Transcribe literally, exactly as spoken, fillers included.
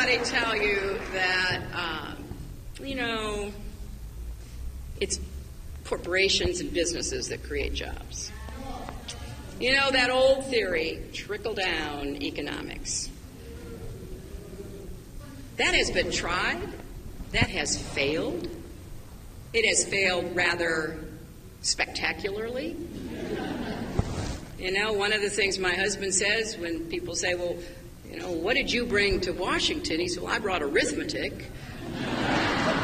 anybody tell you that, um, you know, it's corporations and businesses that create jobs? You know, that old theory, trickle-down economics. That has been tried. That has failed. It has failed rather spectacularly. You know, one of the things my husband says when people say, well, you know, what did you bring to Washington? He said, well, I brought arithmetic.